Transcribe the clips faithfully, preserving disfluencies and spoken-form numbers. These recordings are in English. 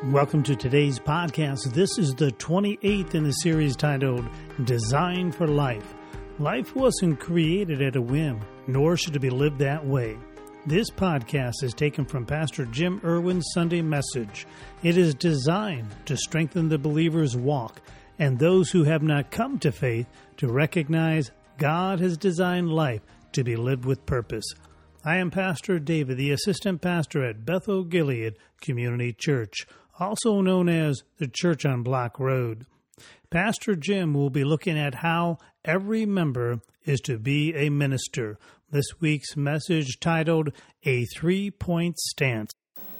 Welcome to today's podcast. This is the twenty-eighth in the series titled Design for Life. Life wasn't created at a whim, nor should it be lived that way. This podcast is taken from Pastor Jim Irwin's Sunday message. It is designed to strengthen the believer's walk and those who have not come to faith to recognize God has designed life to be lived with purpose. I am Pastor David, the assistant pastor at Bethel Gilead Community Church, also known as the Church on Block Road. Pastor Jim will be looking at how every member is to be a minister. This week's message titled A Three-Point Stance.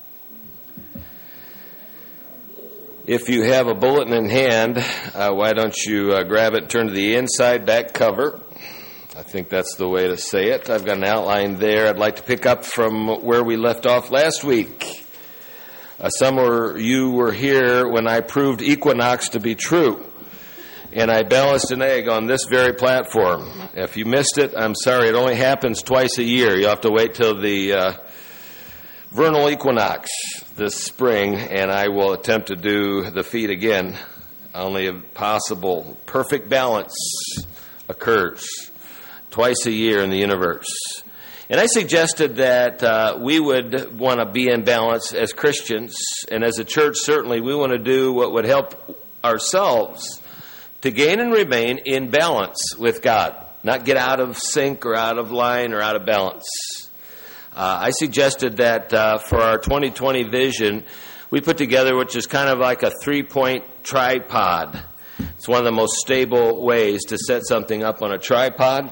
If you have a bulletin in hand, uh, why don't you uh, grab it and turn to the inside back cover. I think that's the way to say it. I've got an outline there. I'd like to pick up from where we left off last week. Uh, some of you were here when I proved equinox to be true, and I balanced an egg on this very platform. If you missed it, I'm sorry. It only happens twice a year. You'll have to wait till the uh, vernal equinox this spring, and I will attempt to do the feat again. Only if possible, perfect balance occurs twice a year in the universe. And I suggested that uh, we would want to be in balance as Christians, and as a church, certainly we want to do what would help ourselves to gain and remain in balance with God, not get out of sync or out of line or out of balance. Uh, I suggested that uh, for our twenty twenty vision, we put together, which is kind of like a three-point tripod. It's one of the most stable ways to set something up on a tripod.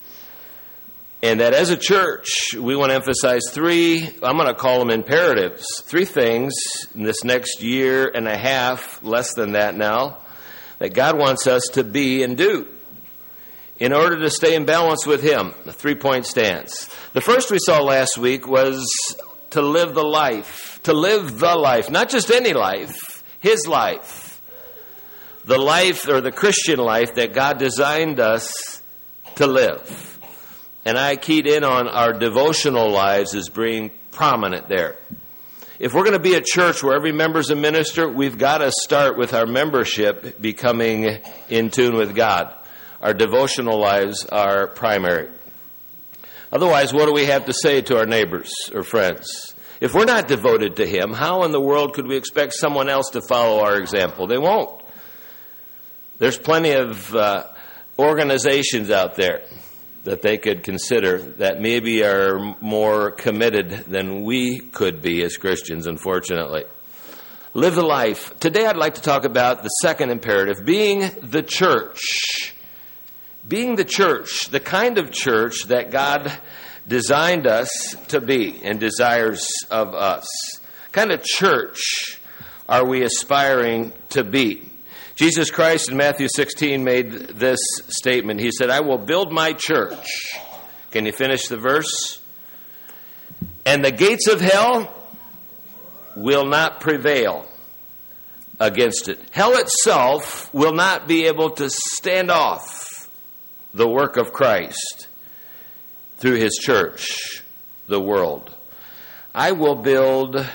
And that as a church, we want to emphasize three, I'm going to call them imperatives, three things in this next year and a half, less than that now, that God wants us to be and do in order to stay in balance with Him, a three-point stance. The first we saw last week was to live the life, to live the life, not just any life, His life, the life or the Christian life that God designed us to live. And I keyed in on our devotional lives as being prominent there. If we're going to be a church where every member's a minister, we've got to start with our membership becoming in tune with God. Our devotional lives are primary. Otherwise, what do we have to say to our neighbors or friends? If we're not devoted to Him, how in the world could we expect someone else to follow our example? They won't. There's plenty of uh, organizations out there that they could consider that maybe are more committed than we could be as Christians, unfortunately. Live the life. Today I'd like to talk about the second imperative, being the church. Being the church, the kind of church that God designed us to be and desires of us. What kind of church are we aspiring to be? Jesus Christ in Matthew sixteen made this statement. He said, I will build my church. Can you finish the verse? And the gates of hell will not prevail against it. Hell itself will not be able to stand off the work of Christ through His church, the world. I will build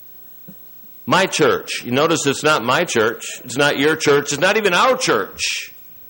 my church. You notice it's not my church. It's not your church. It's not even our church.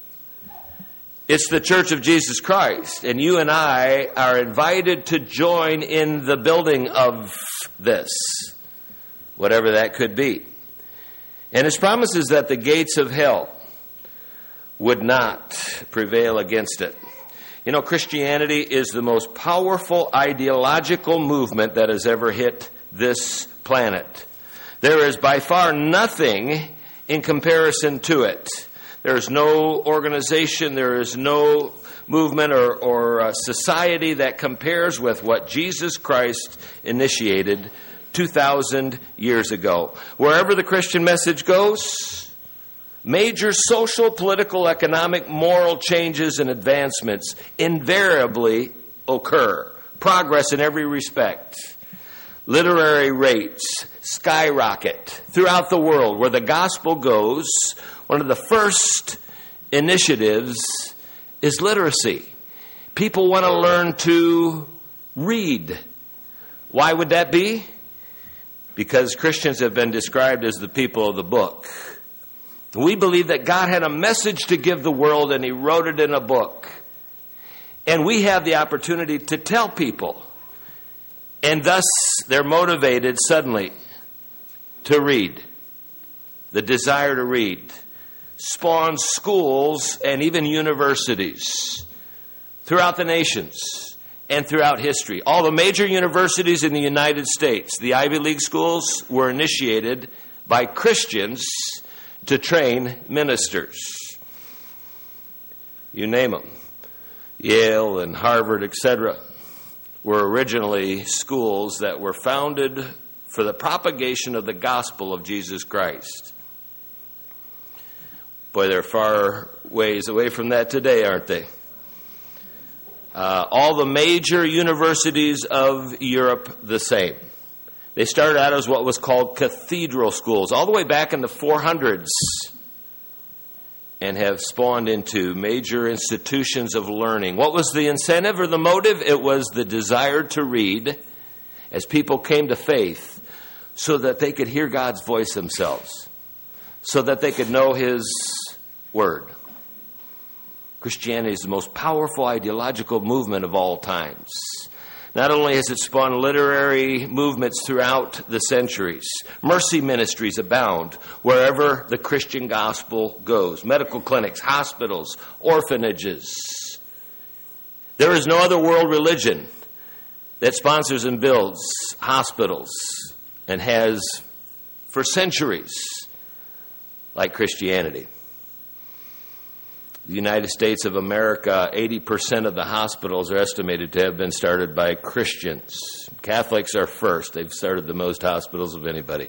It's the church of Jesus Christ. And you and I are invited to join in the building of this, whatever that could be. And His promise is that the gates of hell would not prevail against it. You know, Christianity is the most powerful ideological movement that has ever hit this planet. There is by far nothing in comparison to it. There is no organization, there is no movement or, or uh, society that compares with what Jesus Christ initiated two thousand years ago. Wherever the Christian message goes, major social, political, economic, moral changes and advancements invariably occur. Progress in every respect. Literary rates skyrocket throughout the world. Where the gospel goes, one of the first initiatives is literacy. People want to learn to read. Why would that be? because Christians have been described as the people of the book. We believe that God had a message to give the world, and he wrote it in a book. And we have the opportunity to tell people. And thus, they're motivated suddenly to read. The desire to read spawns schools and even universities throughout the nations and throughout history. All the major universities in the United States, the Ivy League schools, were initiated by Christians to train ministers. You name them. Yale and Harvard, et cetera, were originally schools that were founded for the propagation of the gospel of Jesus Christ. Boy, they're far ways away from that today, aren't they? Uh, all the major universities of Europe, the same. They started out as what was called cathedral schools, all the way back in the four hundreds, and have spawned into major institutions of learning. What was the incentive or the motive? It was the desire to read as people came to faith so that they could hear God's voice themselves, so that they could know his word. Christianity is the most powerful ideological movement of all times. Not only has it spawned literary movements throughout the centuries, mercy ministries abound wherever the Christian gospel goes. Medical clinics, hospitals, orphanages. There is no other world religion that sponsors and builds hospitals and has for centuries like Christianity. The United States of America, eighty percent of the hospitals are estimated to have been started by Christians. Catholics are first. They've started the most hospitals of anybody.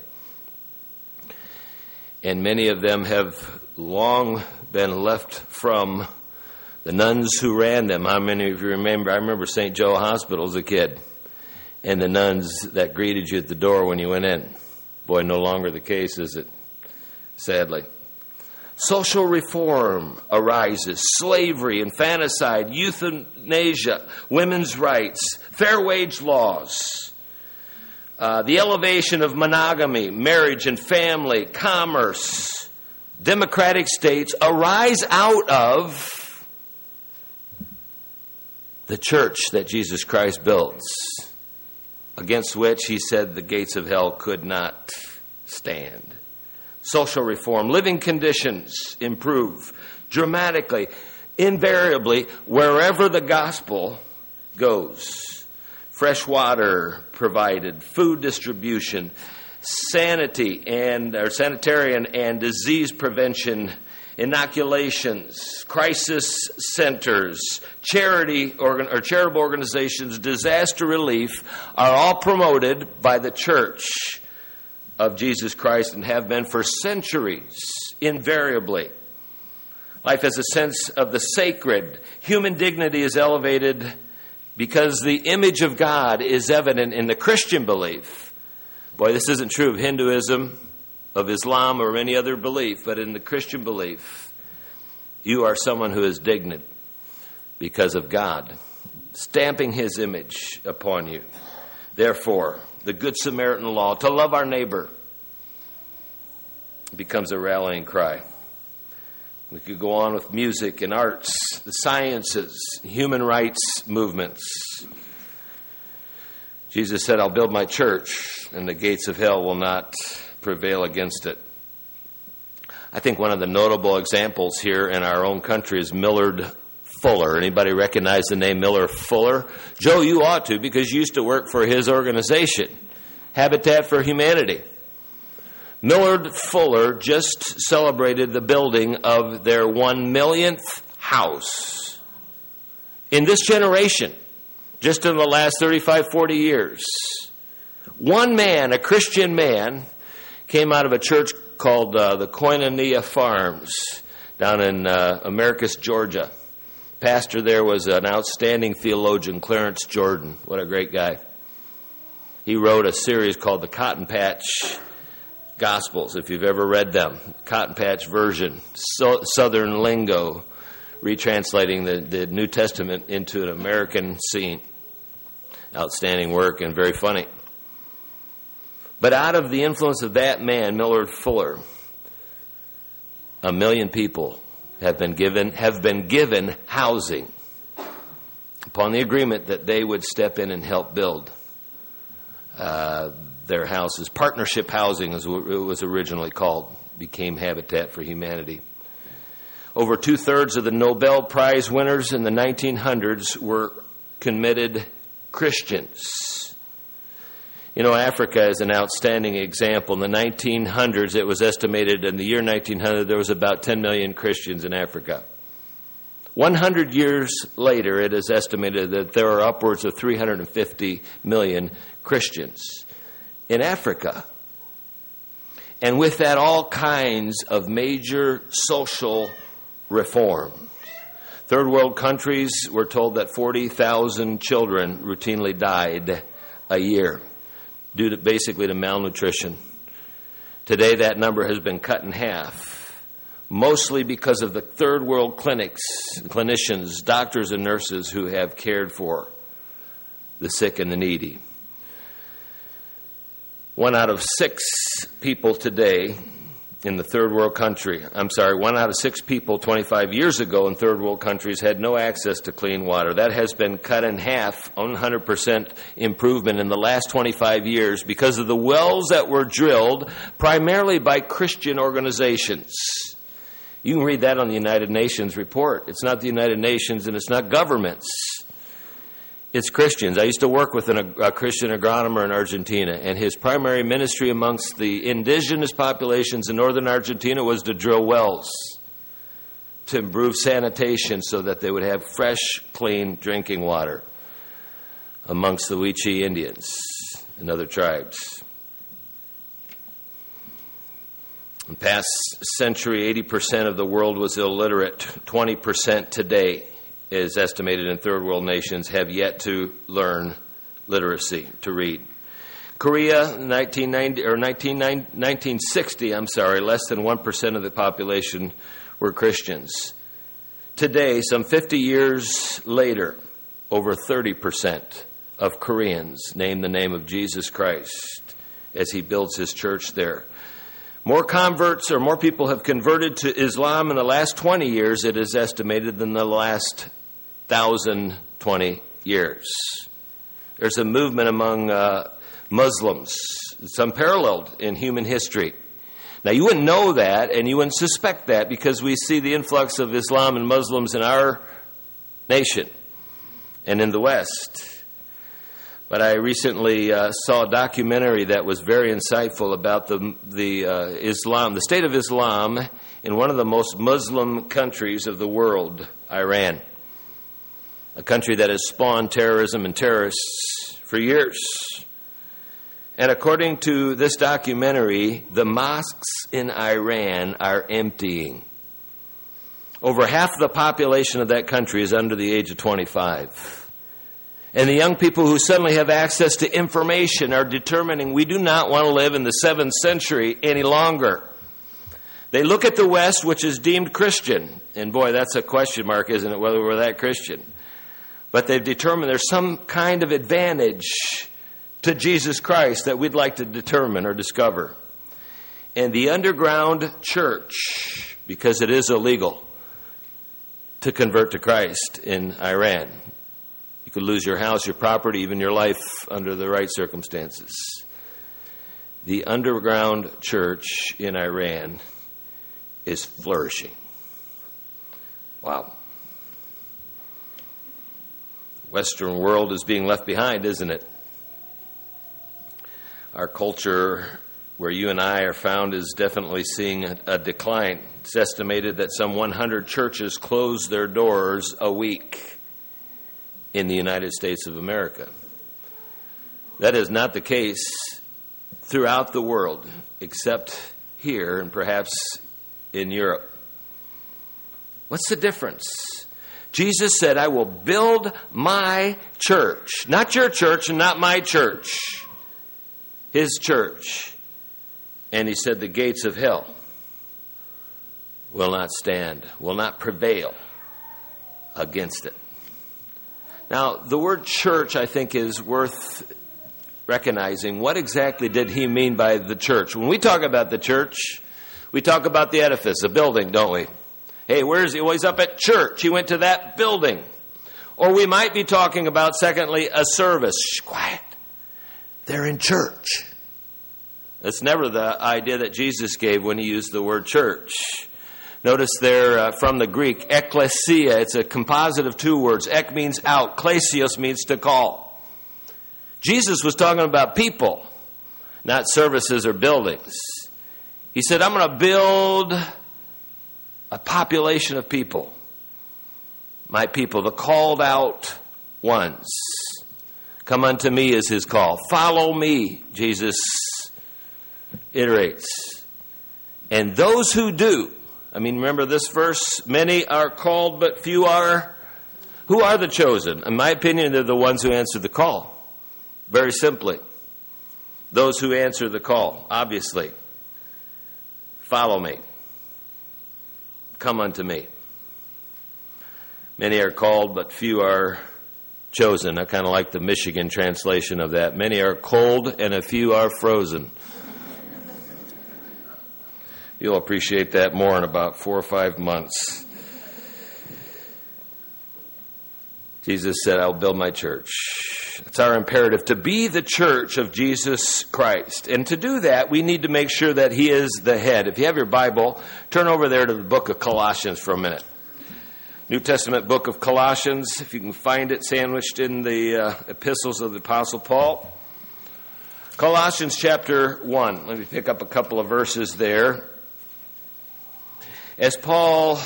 And many of them have long been left from the nuns who ran them. How many of you remember? I remember Saint Joe Hospital as a kid, and the nuns that greeted you at the door when you went in. Boy, no longer the case, is it? Sadly. Social reform arises, slavery, infanticide, euthanasia, women's rights, fair wage laws, uh, the elevation of monogamy, marriage and family, commerce, democratic states arise out of the church that Jesus Christ builds, against which he said the gates of hell could not stand. Social reform, living conditions improve dramatically, invariably, wherever the gospel goes. Fresh water provided, food distribution, sanity and or sanitarian and disease prevention, inoculations, crisis centers, charity organ, or charitable organizations, disaster relief are all promoted by the church of Jesus Christ and have been for centuries, invariably. Life has a sense of the sacred. Human dignity is elevated because the image of God is evident in the Christian belief. Boy, this isn't true of Hinduism, of Islam, or any other belief, but in the Christian belief, you are someone who is dignified because of God, stamping his image upon you. Therefore, the Good Samaritan law, to love our neighbor, becomes a rallying cry. We could go on with music and arts, the sciences, human rights movements. Jesus said, I'll build my church, and the gates of hell will not prevail against it. I think one of the notable examples here in our own country is Millard Fuller. Anybody recognize the name Millard Fuller? Joe, you ought to, because you used to work for his organization, Habitat for Humanity. Millard Fuller just celebrated the building of their one millionth house. In this generation, just in the last thirty-five, forty years, one man, a Christian man, came out of a church called uh, the Koinonia Farms down in uh, Americus, Georgia. Pastor there was an outstanding theologian, Clarence Jordan. What a great guy. He wrote a series called the Cotton Patch Gospels, if you've ever read them. Cotton Patch version, so, Southern lingo, retranslating the, the New Testament into an American scene. Outstanding work and very funny. But out of the influence of that man, Millard Fuller, a million people have been given have been given housing upon the agreement that they would step in and help build uh, their houses. Partnership housing, as it was originally called, became Habitat for Humanity. Over two-thirds of the Nobel Prize winners in the nineteen hundreds were committed Christians. You know, Africa is an outstanding example. In the nineteen hundreds, it was estimated in the year nineteen hundred there was about ten million Christians in Africa. one hundred years later, it is estimated that there are upwards of three hundred fifty million Christians in Africa. And with that, all kinds of major social reform. Third world countries were told that forty thousand children routinely died a year due to basically to malnutrition. Today that number has been cut in half, mostly because of the third world clinics, clinicians, doctors and nurses who have cared for the sick and the needy. One out of six people today in the third world country, I'm sorry, one out of six people twenty-five years ago in third world countries had no access to clean water. That has been cut in half, one hundred percent improvement in the last twenty-five years because of the wells that were drilled primarily by Christian organizations. You can read that on the United Nations report. It's not the United Nations and it's not governments. It's Christians. I used to work with an, a Christian agronomer in Argentina, and his primary ministry amongst the indigenous populations in northern Argentina was to drill wells to improve sanitation so that they would have fresh, clean drinking water amongst the Wichi Indians and other tribes. In the past century, eighty percent of the world was illiterate. twenty percent today is estimated in third world nations have yet to learn literacy, to read. Korea, nineteen ninety or nineteen sixty, I'm sorry, less than one percent of the population were Christians. Today, some fifty years later, over thirty percent of Koreans name the name of Jesus Christ as he builds his church there. More converts or more people have converted to Islam in the last twenty years, it is estimated, than the last one thousand twenty years. There's a movement among uh, Muslims. It's unparalleled in human history. Now, you wouldn't know that and you wouldn't suspect that because we see the influx of Islam and Muslims in our nation and in the West. But I recently uh, saw a documentary that was very insightful about the the uh, Islam, the state of Islam in one of the most Muslim countries of the world, Iran, a country that has spawned terrorism and terrorists for years. And according to this documentary, the mosques in Iran are emptying. Over half the population of that country is under the age of twenty-five. And the young people who suddenly have access to information are determining we do not want to live in the seventh century any longer. They look at the West, which is deemed Christian. And boy, that's a question mark, isn't it, whether we're that Christian. But they've determined there's some kind of advantage to Jesus Christ that we'd like to determine or discover. And the underground church, because it is illegal to convert to Christ in Iran. You could lose your house, your property, even your life under the right circumstances. The underground church in Iran is flourishing. Wow. Western world is being left behind, isn't it? Our culture, where you and I are found, is definitely seeing a, a decline. It's estimated that some one hundred churches close their doors a week in the United States of America. That is not the case throughout the world, except here and perhaps in Europe. What's the difference? Jesus said, I will build my church. Not your church and not my church. His church. And he said, the gates of hell will not stand, will not prevail against it. Now, the word church, I think, is worth recognizing what exactly did he mean by the church. When we talk about the church, we talk about the edifice, a building, don't we? Hey, where is he? Well, he's up at church. He went to that building. Or we might be talking about, secondly, a service. Shh, quiet. They're in church. That's never the idea that Jesus gave when he used the word church. Notice there uh, from the Greek, ekklesia. It's a composite of two words. Ek means out. Klesios means to call. Jesus was talking about people, not services or buildings. He said, I'm going to build a population of people. My people, the called out ones. Come unto me is his call. Follow me, Jesus iterates. And those who do, I mean, remember this verse, many are called, but few are. Who are the chosen? In my opinion, they're the ones who answer the call. Very simply, those who answer the call, obviously. Follow me. Come unto me. Many are called, but few are chosen. I kind of like the Michigan translation of that. Many are cold, and a few are frozen. You'll appreciate that more in about four or five months. Jesus said, I'll build my church. It's our imperative to be the church of Jesus Christ. And to do that, we need to make sure that he is the head. If you have your Bible, turn over there to the book of Colossians for a minute. New Testament book of Colossians, if you can find it sandwiched in the uh, epistles of the Apostle Paul. Colossians chapter one. Let me pick up a couple of verses there. As Paul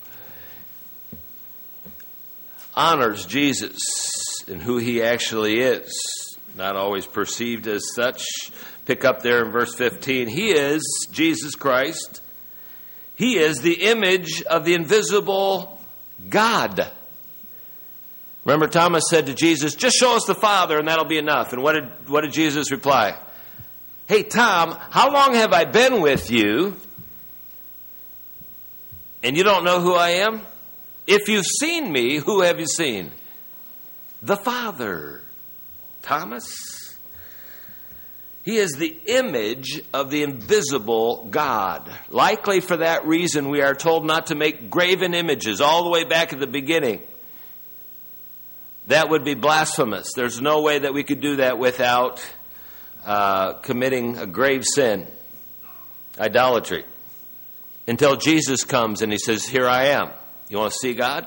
honors Jesus and who he actually is, not always perceived as such. Pick up there in verse fifteen. He is Jesus Christ. He is the image of the invisible God. Remember, Thomas said to Jesus, just show us the Father and that'll be enough. And what did, what did Jesus reply? Hey, Tom, how long have I been with you? And you don't know who I am? If you've seen me, who have you seen? The Father. Thomas? He is the image of the invisible God. Likely for that reason, we are told not to make graven images all the way back at the beginning. That would be blasphemous. There's no way that we could do that without uh, committing a grave sin, idolatry. Until Jesus comes and he says, here I am. You want to see God?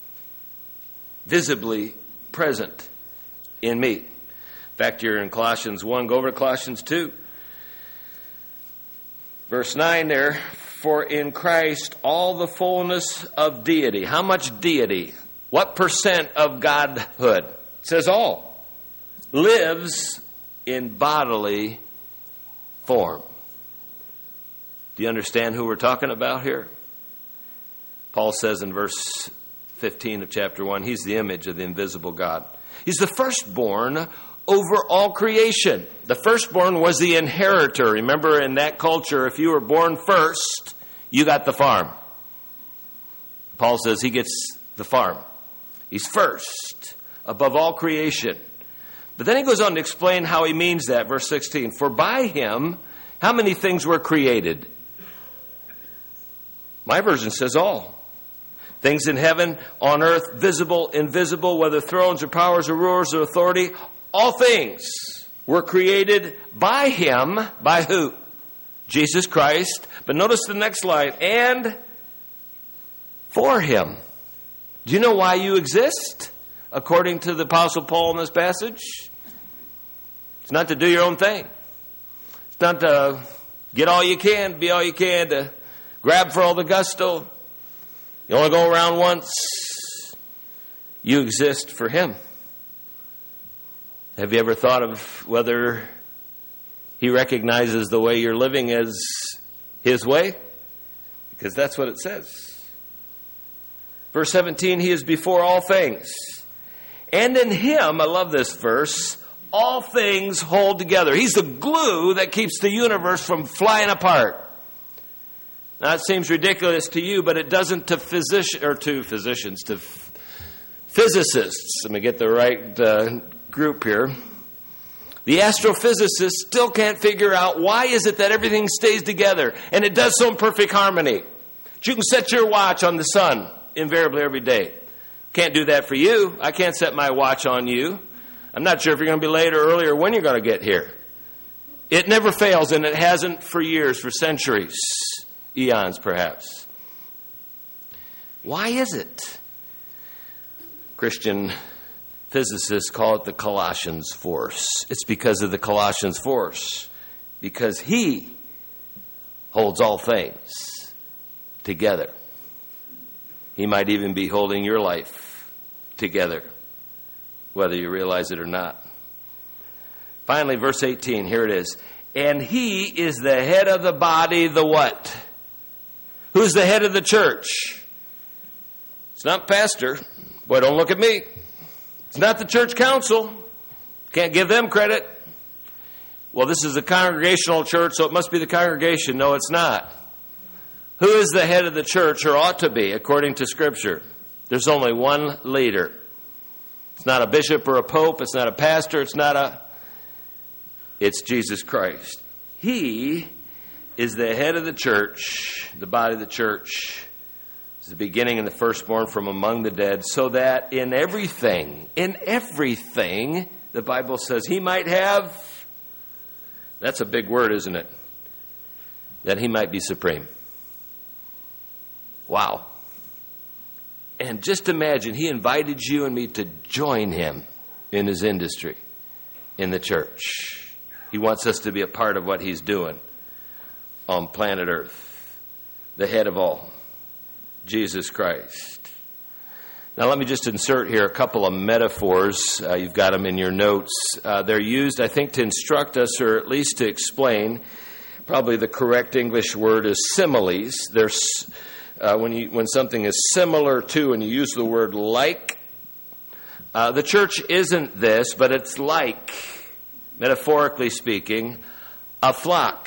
Visibly present in me. In fact, you're in Colossians one. Go over to Colossians two. Verse nine there. For in Christ all the fullness of deity. How much deity? What percent of godhood? It says all. Lives in bodily form. Do you understand who we're talking about here? Paul says in verse fifteen of chapter one, he's the image of the invisible God. He's the firstborn over all creation. The firstborn was the inheritor. Remember, in that culture, if you were born first, you got the farm. Paul says he gets the farm. He's first above all creation. But then he goes on to explain how he means that. Verse sixteen, for by him, how many things were created? My version says all. Things in heaven, on earth, visible, invisible, whether thrones or powers or rulers or authority, all things were created by him. By who? Jesus Christ. But notice the next line, and for him. Do you know why you exist? According to the Apostle Paul in this passage, it's not to do your own thing. It's not to get all you can, be all you can, to grab for all the gusto. You only go around once. You exist for him. Have you ever thought of whether he recognizes the way you're living as his way? Because that's what it says. Verse seventeen, he is before all things. And in him, I love this verse, all things hold together. He's the glue that keeps the universe from flying apart. Now, it seems ridiculous to you, but it doesn't to physician or to physicians, to f- physicists. Let me get the right uh, group here. The astrophysicists still can't figure out why is it that everything stays together, and it does so in perfect harmony. You can set your watch on the sun invariably every day. Can't do that for you. I can't set my watch on you. I'm not sure if you're going to be late or early or when you're going to get here. It never fails, and it hasn't for years, for centuries, eons perhaps. Why is it? Christian physicists call it the Colossians force. It's because of the Colossians force. Because he holds all things together. He might even be holding your life together, whether you realize it or not. Finally, verse eighteen, here it is. And he is the head of the body, the what? Who's the head of the church? It's not pastor. Boy, don't look at me. It's not the church council. Can't give them credit. Well, this is a congregational church, so it must be the congregation. No, it's not. Who is the head of the church, or ought to be, according to Scripture? There's only one leader. It's not a bishop or a pope. It's not a pastor. It's not a... It's Jesus Christ. He is the head of the church, the body of the church. It's the beginning and the firstborn from among the dead, so that in everything, in everything, the Bible says he might have, that's a big word, isn't it? That he might be supreme. Wow. And just imagine, he invited you and me to join him in his industry, in the church. He wants us to be a part of what he's doing on planet Earth, the head of all. Jesus Christ. Now let me just insert here a couple of metaphors. Uh, you've got them in your notes. Uh, they're used, I think, to instruct us, or at least to explain. Probably the correct English word is similes. There's uh, when you when something is similar to, and you use the word like. Uh, the church isn't this, but it's like, metaphorically speaking, a flock.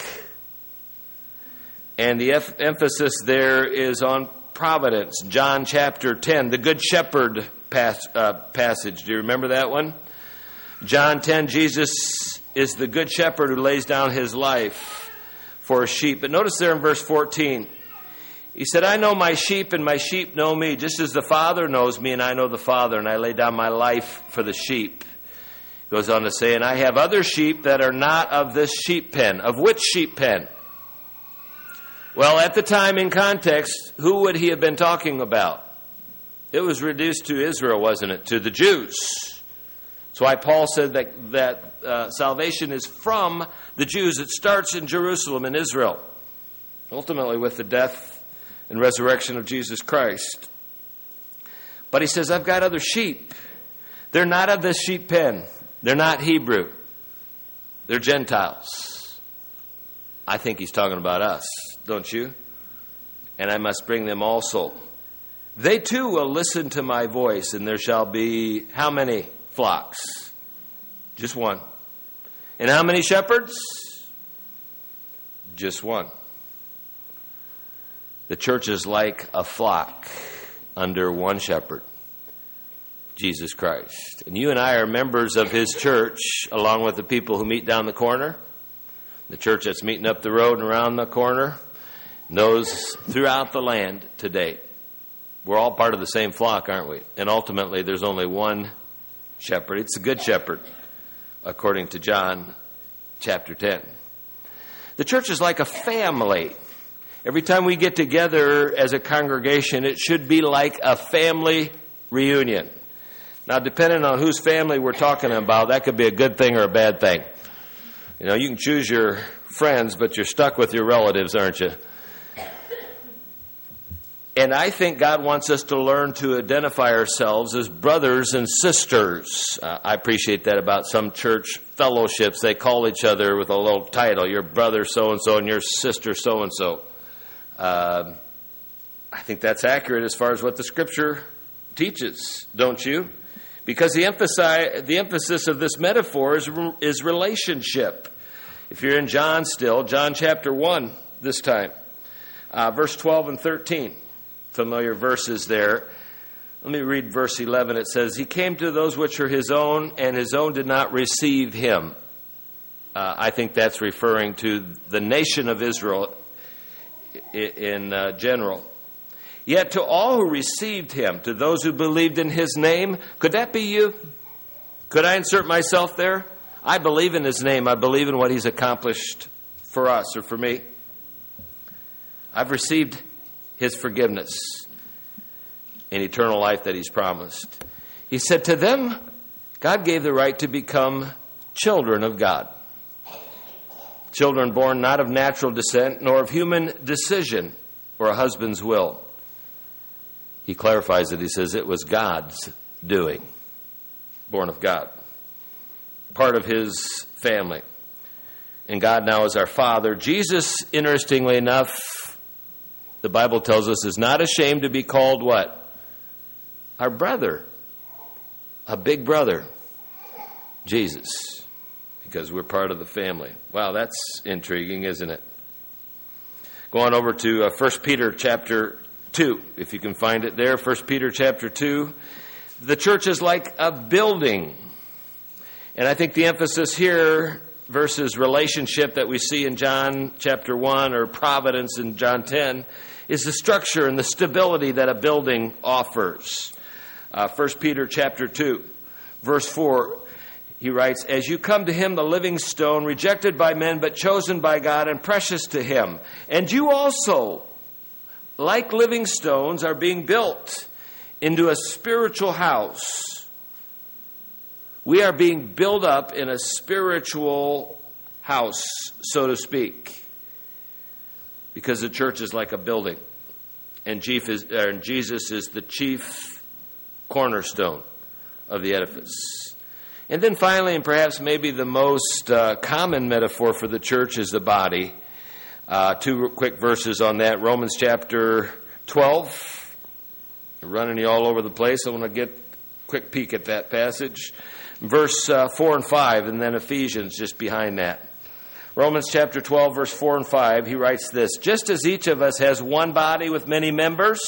And the f- emphasis there is on providence. John chapter ten, the Good Shepherd pas- uh, passage. Do you remember that one? John ten, Jesus is the Good Shepherd who lays down his life for his sheep. But notice there in verse fourteen, he said, I know my sheep and my sheep know me, just as the Father knows me and I know the Father, and I lay down my life for the sheep. He goes on to say, and I have other sheep that are not of this sheep pen. Of which sheep pen? Well, at the time, in context, who would he have been talking about? It was reduced to Israel, wasn't it? To the Jews. That's why Paul said that, that uh, salvation is from the Jews. It starts in Jerusalem, in Israel, ultimately with the death and resurrection of Jesus Christ. But he says, I've got other sheep. They're not of this sheep pen. They're not Hebrew. They're Gentiles. I think he's talking about us. Don't you? And I must bring them also. They too will listen to my voice, and there shall be how many flocks? Just one. And how many shepherds? Just one. The church is like a flock under one shepherd, Jesus Christ. And you and I are members of his church, along with the people who meet down the corner, the church that's meeting up the road and around the corner, and those throughout the land today. We're all part of the same flock, aren't we? And ultimately, there's only one shepherd. It's the Good Shepherd, according to John chapter ten. The church is like a family. Every time we get together as a congregation, it should be like a family reunion. Now, depending on whose family we're talking about, that could be a good thing or a bad thing. You know, you can choose your friends, but you're stuck with your relatives, aren't you? And I think God wants us to learn to identify ourselves as brothers and sisters. Uh, I appreciate that about some church fellowships. They call each other with a little title. Your brother so-and-so and your sister so-and-so. Uh, I think that's accurate as far as what the Scripture teaches, don't you? Because the emphasis, the emphasis of this metaphor is, is relationship. If you're in John still, John chapter one this time, uh, verse twelve and thirteen. Familiar verses there. Let me read verse eleven. It says, He came to those which are his own, and his own did not receive him. Uh, I think that's referring to the nation of Israel in, in uh, general. Yet to all who received him, to those who believed in his name, could that be you? Could I insert myself there? I believe in his name. I believe in what he's accomplished for us or for me. I've received his forgiveness and eternal life that he's promised. He said to them, God gave the right to become children of God. Children born not of natural descent, nor of human decision or a husband's will. He clarifies it. He says it was God's doing, born of God, part of his family. And God now is our Father. Jesus, interestingly enough, the Bible tells us, is not ashamed to be called what? Our brother. A big brother. Jesus. Because we're part of the family. Wow, that's intriguing, isn't it? Go on over to uh, First Peter chapter two, if you can find it there. First Peter chapter two. The church is like a building. And I think the emphasis here versus relationship that we see in John chapter one or providence in John ten is the structure and the stability that a building offers. Uh, First Peter chapter two, verse four, he writes, as you come to him, the living stone, rejected by men, but chosen by God and precious to him. And you also, like living stones, are being built into a spiritual house. We are being built up in a spiritual house, so to speak, because the church is like a building, and Jesus is the chief cornerstone of the edifice. And then finally, and perhaps maybe the most uh, common metaphor for the church is the body. Uh, two quick verses on that. Romans chapter twelve. I'm running you all over the place. I want to get a quick peek at that passage. Verse uh, four and five, and then Ephesians just behind that. Romans chapter twelve, verse four and five, he writes this, just as each of us has one body with many members.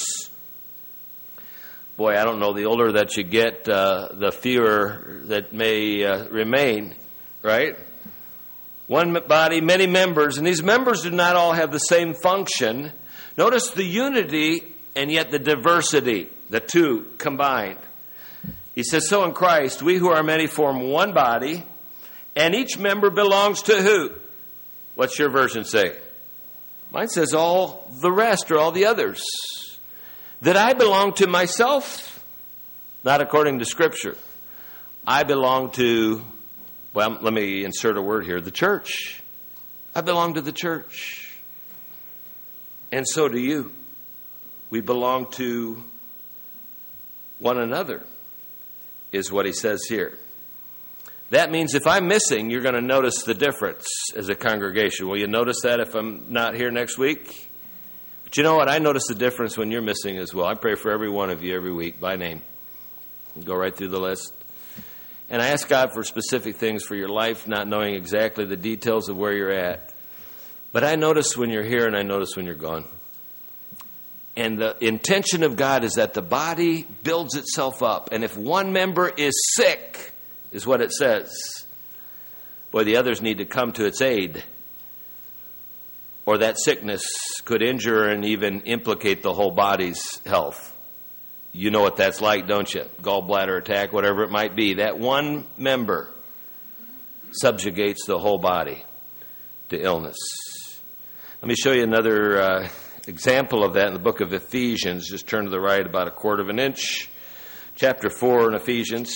Boy, I don't know, the older that you get, uh, the fewer that may uh, remain, right? One body, many members, and these members do not all have the same function. Notice the unity and yet the diversity, the two combined. He says, so in Christ, we who are many form one body, and each member belongs to who? What's your version say? Mine says all the rest or all the others. That I belong to myself, not according to Scripture. I belong to, well, let me insert a word here, the church. I belong to the church. And so do you. We belong to one another, is what he says here. That means if I'm missing, you're going to notice the difference as a congregation. Will you notice that if I'm not here next week? But you know what? I notice the difference when you're missing as well. I pray for every one of you every week by name. Go right through the list. And I ask God for specific things for your life, not knowing exactly the details of where you're at. But I notice when you're here and I notice when you're gone. And the intention of God is that the body builds itself up. And if one member is sick, is what it says, boy, the others need to come to its aid. Or that sickness could injure and even implicate the whole body's health. You know what that's like, don't you? Gallbladder attack, whatever it might be. That one member subjugates the whole body to illness. Let me show you another uh, example of that in the book of Ephesians. Just turn to the right about a quarter of an inch. Chapter four in Ephesians.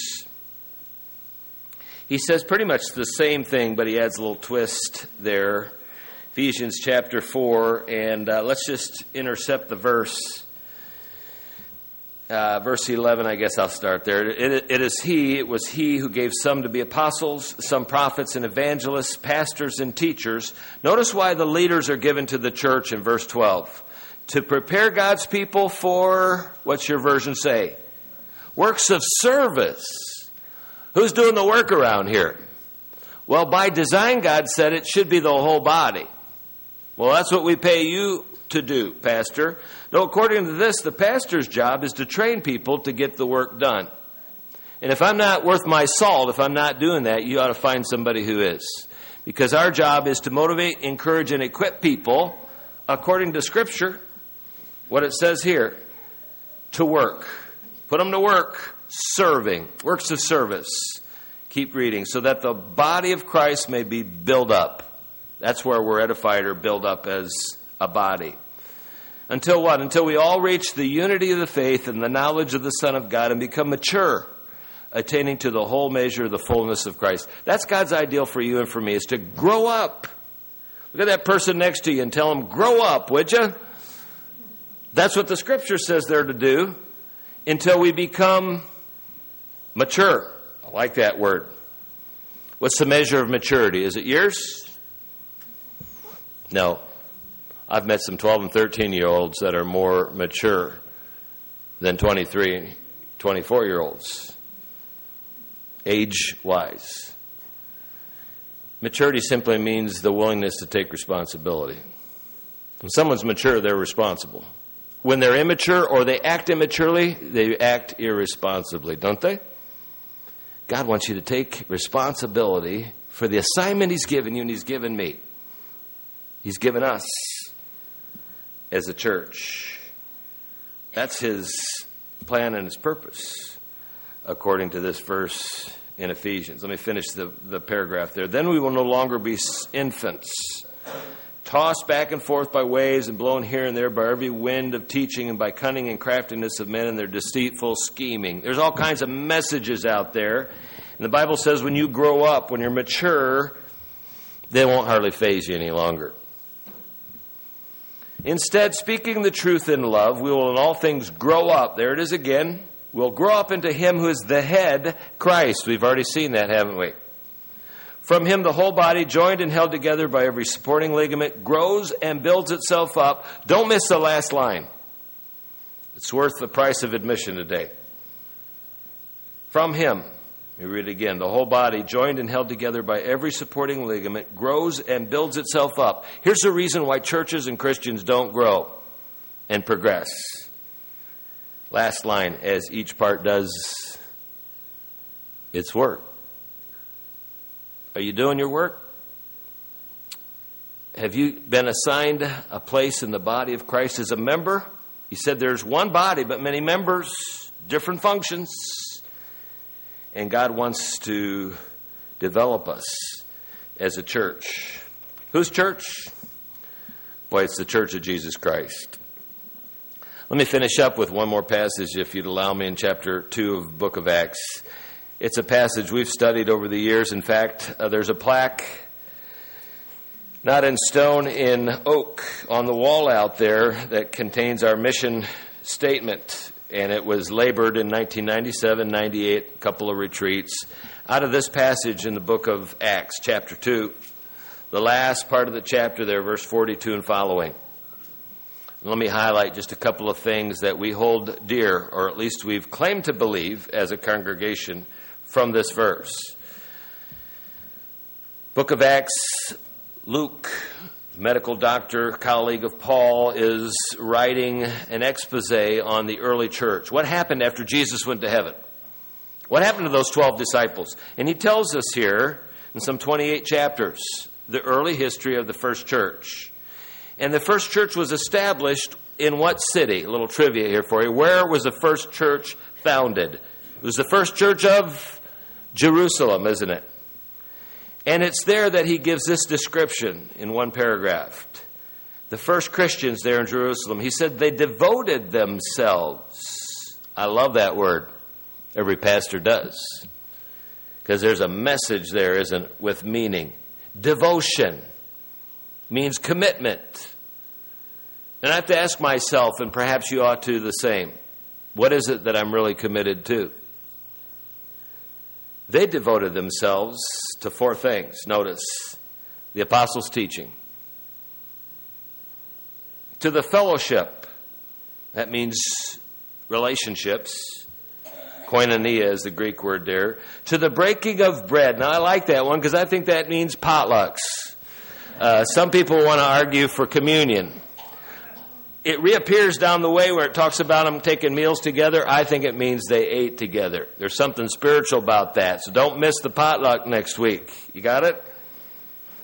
He says pretty much the same thing, but he adds a little twist there. Ephesians chapter four, and uh, let's just intercept the verse. Uh, verse eleven, I guess I'll start there. It, it is he, it was he who gave some to be apostles, some prophets and evangelists, pastors and teachers. Notice why the leaders are given to the church in verse twelve. To prepare God's people for, what's your version say? Works of service. Who's doing the work around here? Well, by design, God said it should be the whole body. Well, that's what we pay you to do, Pastor. No, according to this, the pastor's job is to train people to get the work done. And if I'm not worth my salt, if I'm not doing that, you ought to find somebody who is. Because our job is to motivate, encourage, and equip people, according to Scripture, what it says here, to work. Put them to work, serving, works of service. Keep reading, so that the body of Christ may be built up. That's where we're edified or built up as a body. Until what? Until we all reach the unity of the faith and the knowledge of the Son of God and become mature, attaining to the whole measure of the fullness of Christ. That's God's ideal for you and for me, is to grow up. Look at that person next to you and tell them, grow up, would you? That's what the Scripture says they're to do until we become mature. I like that word. What's the measure of maturity? Is it years? No. I've met some twelve and thirteen-year-olds that are more mature than twenty-three, twenty-four-year-olds, age-wise. Maturity simply means the willingness to take responsibility. When someone's mature, they're responsible. When they're immature or they act immaturely, they act irresponsibly, don't they? God wants you to take responsibility for the assignment He's given you and He's given me. He's given us as a church. That's His plan and His purpose, according to this verse in Ephesians. Let me finish the, the paragraph there. Then we will no longer be infants, tossed back and forth by waves and blown here and there by every wind of teaching and by cunning and craftiness of men and their deceitful scheming. There's all kinds of messages out there. And the Bible says when you grow up, when you're mature, they won't hardly faze you any longer. Instead, speaking the truth in love, we will in all things grow up. There it is again. We'll grow up into Him who is the head, Christ. We've already seen that, haven't we? From Him, the whole body, joined and held together by every supporting ligament, grows and builds itself up. Don't miss the last line. It's worth the price of admission today. From Him, let me read it again. The whole body, joined and held together by every supporting ligament, grows and builds itself up. Here's the reason why churches and Christians don't grow and progress. Last line, as each part does its work. Are you doing your work? Have you been assigned a place in the body of Christ as a member? He said there's one body, but many members, different functions. And God wants to develop us as a church. Whose church? Boy, it's the Church of Jesus Christ. Let me finish up with one more passage, if you'd allow me, in chapter two of the book of Acts. It's a passage we've studied over the years. In fact, uh, there's a plaque, not in stone, in oak, on the wall out there that contains our mission statement. And it was labored in nineteen ninety-seven, ninety-eight, a couple of retreats, out of this passage in the book of Acts, chapter two. The last part of the chapter there, verse forty-two and following. Let me highlight just a couple of things that we hold dear, or at least we've claimed to believe as a congregation from this verse. Book of Acts, Luke, medical doctor, colleague of Paul, is writing an expose on the early church. What happened after Jesus went to heaven? What happened to those twelve disciples? And he tells us here in some twenty-eight chapters the early history of the first church. And the first church was established in what city? A little trivia here for you. Where was the first church founded? It was the first church of Jerusalem, isn't it? And it's there that he gives this description in one paragraph. The first Christians there in Jerusalem, he said they devoted themselves. I love that word. Every pastor does. Because there's a message there, isn't it, with meaning. Devotion means commitment. And I have to ask myself, and perhaps you ought to the same, what is it that I'm really committed to? They devoted themselves to four things. Notice, the apostles' teaching. To the fellowship. That means relationships. Koinonia is the Greek word there. To the breaking of bread. Now, I like that one because I think that means potlucks. Uh, some people want to argue for communion. It reappears down the way where it talks about them taking meals together. I think it means they ate together. There's something spiritual about that. So don't miss the potluck next week. You got it?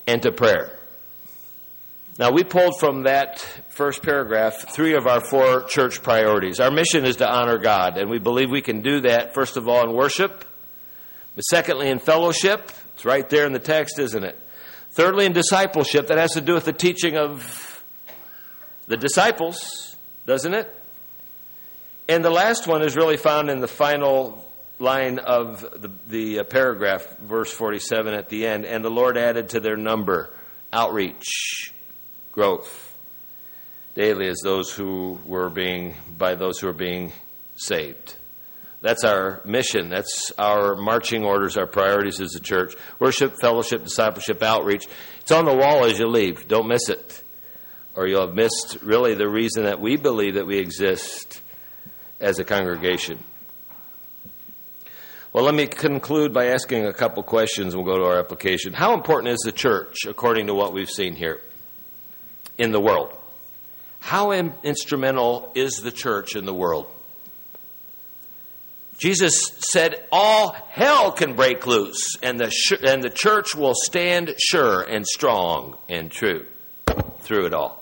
and to prayer. Now, we pulled from that first paragraph three of our four church priorities. Our mission is to honor God, and we believe we can do that, first of all, in worship, but secondly, in fellowship. It's right there in the text, isn't it? Thirdly, in discipleship. That has to do with the teaching of the disciples, doesn't it? And the last one is really found in the final line of the, the paragraph, verse forty-seven at the end. And the Lord added to their number outreach, growth, daily as those who were being, by those who are being saved. That's our mission. That's our marching orders, our priorities as a church. Worship, fellowship, discipleship, outreach. It's on the wall as you leave. Don't miss it. Or you'll have missed really the reason that we believe that we exist as a congregation. Well, let me conclude by asking a couple questions. We'll go to our application. How important is the church, according to what we've seen here, in the world? How in- instrumental is the church in the world? Jesus said all hell can break loose, and the sh- and the church will stand sure and strong and true through it all.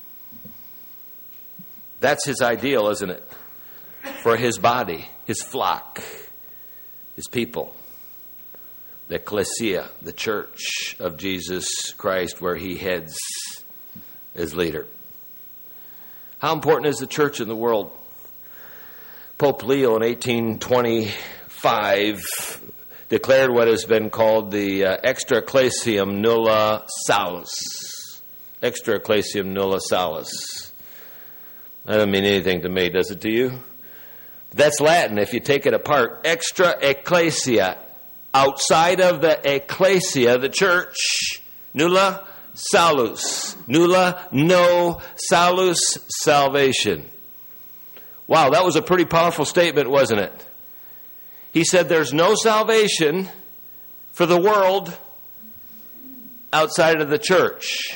That's his ideal, isn't it? For his body, his flock, his people, the ecclesia, the church of Jesus Christ, where he heads as leader. How important is the church in the world? Pope Leo in eighteen twenty-five declared what has been called the uh, Extra Ecclesiam Nulla Salus. Extra Ecclesiam Nulla Salus. That doesn't mean anything to me, does it to you? That's Latin if you take it apart. Extra Ecclesia. Outside of the Ecclesia, the church. Nulla Salus. Nulla, no. Salus, salvation. Wow, that was a pretty powerful statement, wasn't it? He said there's no salvation for the world outside of the church.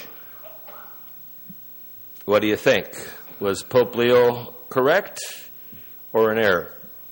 What do you think? Was Pope Leo correct or in error?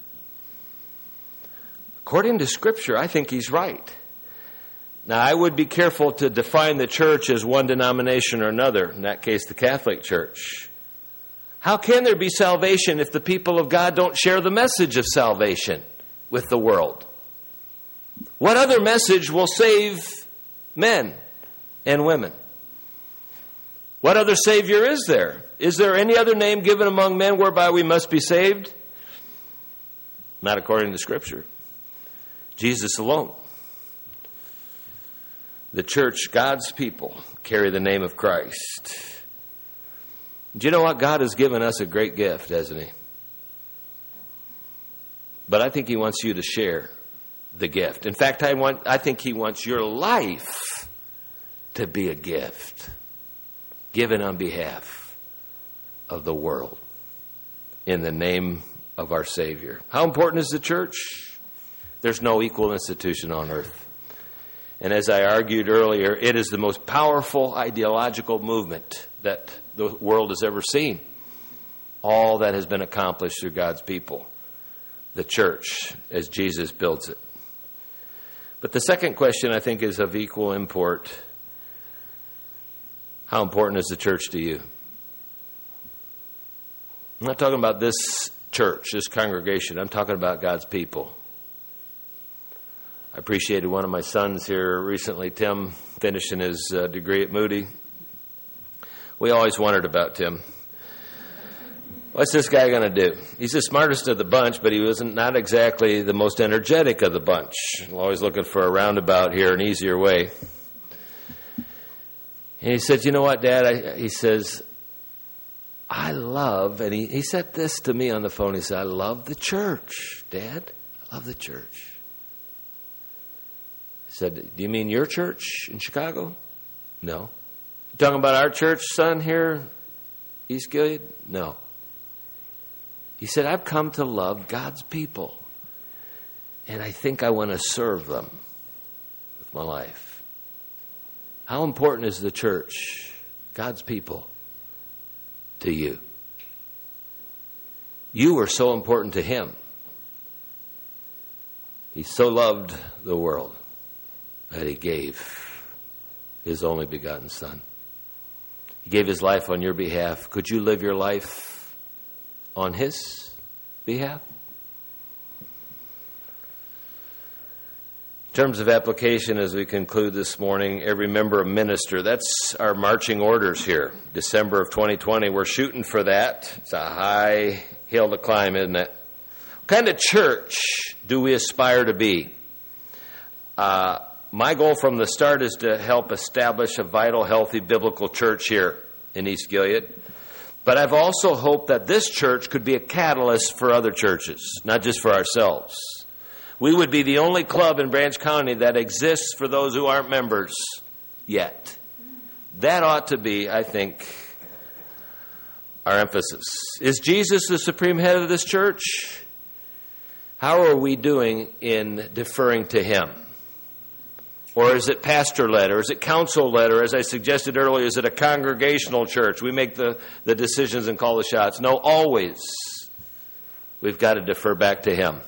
According to Scripture, I think he's right. Now, I would be careful to define the church as one denomination or another, in that case, the Catholic Church. How can there be salvation if the people of God don't share the message of salvation with the world? What other message will save men and women? What other Savior is there? Is there any other name given among men whereby we must be saved? Not according to Scripture. Jesus alone. The church, God's people, carry the name of Christ. Do you know what? God has given us a great gift, hasn't he? But I think he wants you to share the gift. In fact, I want I think he wants your life to be a gift given on behalf of the world in the name of our Savior. How important is the church? There's no equal institution on earth. And as I argued earlier, it is the most powerful ideological movement that the world has ever seen. All that has been accomplished through God's people, the church, as Jesus builds it. But the second question, I think, is of equal import. How important is the church to you? I'm not talking about this church, this congregation. I'm talking about God's people. I appreciated one of my sons here recently, Tim, finishing his uh, degree at Moody. We always wondered about Tim. What's this guy going to do? He's the smartest of the bunch, but he wasn't not exactly the most energetic of the bunch. I'm always looking for a roundabout here, an easier way. And he said, you know what, Dad? I, he says, I love, and he, he said this to me on the phone. He said, I love the church, Dad. I love the church. I said, do you mean your church in Chicago? No. You talking about our church, son, here, East Gilead? No. He said, I've come to love God's people, and I think I want to serve them with my life. How important is the church, God's people, to you? You were so important to him. He so loved the world that he gave His only begotten Son. He gave His life on your behalf. Could you live your life on His behalf? In terms of application, as we conclude this morning, every member a minister. That's our marching orders here. December of twenty twenty, we're shooting for that. It's a high hill to climb, isn't it? What kind of church do we aspire to be? Uh, my goal from the start is to help establish a vital, healthy, biblical church here in East Gilead. But I've also hoped that this church could be a catalyst for other churches, not just for ourselves. We would be the only club in Branch County that exists for those who aren't members yet. That ought to be, I think, our emphasis. Is Jesus the supreme head of this church? How are we doing in deferring to Him? Or is it pastor-led? Or is it council-led? Or as I suggested earlier, is it a congregational church? We make the, the decisions and call the shots. No, always. We've got to defer back to Him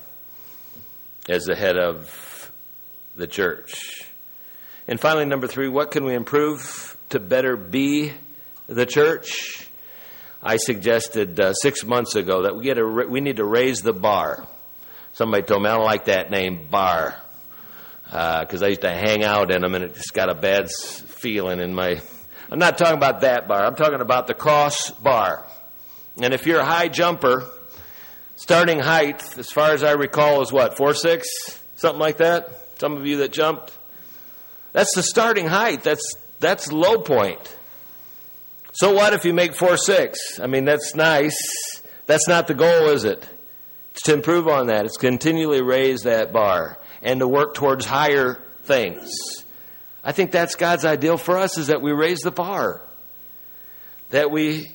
as the head of the church. And finally, number three, what can we improve to better be the church? I suggested uh, six months ago that we, get a, we need to raise the bar. Somebody told me, I don't like that name, bar, because uh, I used to hang out in them, and it just got a bad feeling in my... I'm not talking about that bar. I'm talking about the cross bar. And if you're a high jumper, starting height, as far as I recall, is what, four six? Something like that? Some of you that jumped? That's the starting height. That's that's low point. So what if you make four six? I mean, that's nice. That's not the goal, is it? It's to improve on that. It's continually raise that bar and to work towards higher things. I think that's God's ideal for us, is that we raise the bar. That we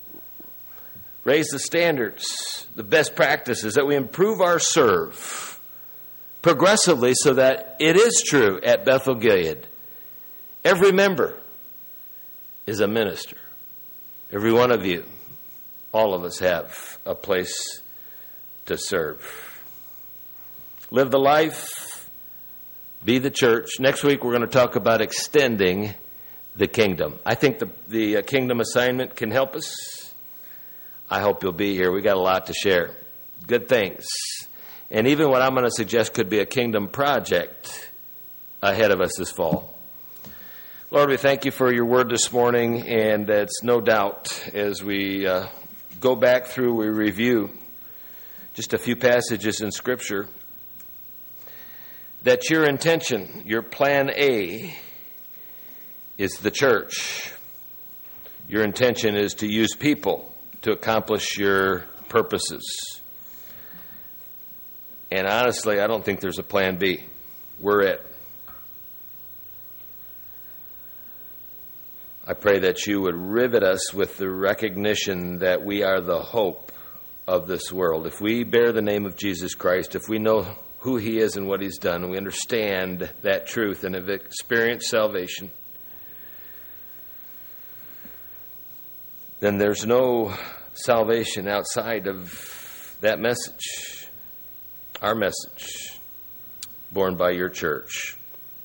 raise the standards, the best practices, that we improve our serve progressively so that it is true at Bethel Gilead. Every member is a minister. Every one of you, all of us have a place to serve. Live the life, be the church. Next week we're going to talk about extending the kingdom. I think the, the kingdom assignment can help us. I hope you'll be here. We got a lot to share. Good things. And even what I'm going to suggest could be a kingdom project ahead of us this fall. Lord, we thank you for your word this morning, and it's no doubt as we uh, go back through, we review just a few passages in Scripture, that your intention, your plan A, is the church. Your intention is to use people to accomplish your purposes. And honestly, I don't think there's a plan B. We're it. I pray that you would rivet us with the recognition that we are the hope of this world. If we bear the name of Jesus Christ, if we know who He is and what He's done, and we understand that truth and have experienced salvation, then there's no salvation outside of that message, our message, borne by your church.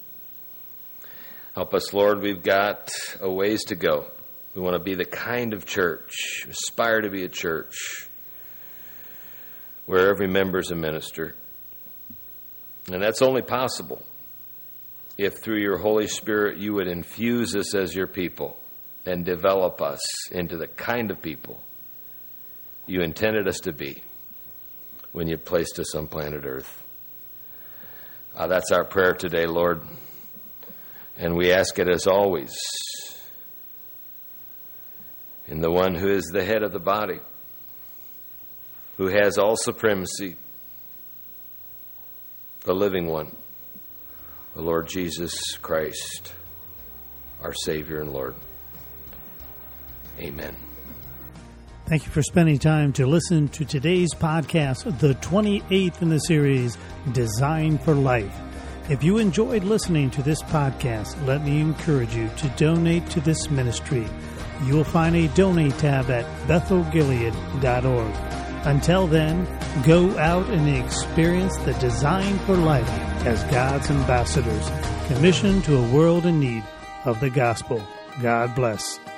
Help us, Lord. We've got a ways to go. We want to be the kind of church, aspire to be a church where every member is a minister. And that's only possible if through your Holy Spirit you would infuse us as your people and develop us into the kind of people you intended us to be when you placed us on planet Earth. Uh, that's our prayer today, Lord. And we ask it as always in the one who is the head of the body, who has all supremacy, the living one, the Lord Jesus Christ, our Savior and Lord. Amen. Thank you for spending time to listen to today's podcast, the twenty-eighth in the series, Design for Life. If you enjoyed listening to this podcast, let me encourage you to donate to this ministry. You will find a donate tab at bethel gilead dot org. Until then, go out and experience the design for life as God's ambassadors, commissioned to a world in need of the gospel. God bless.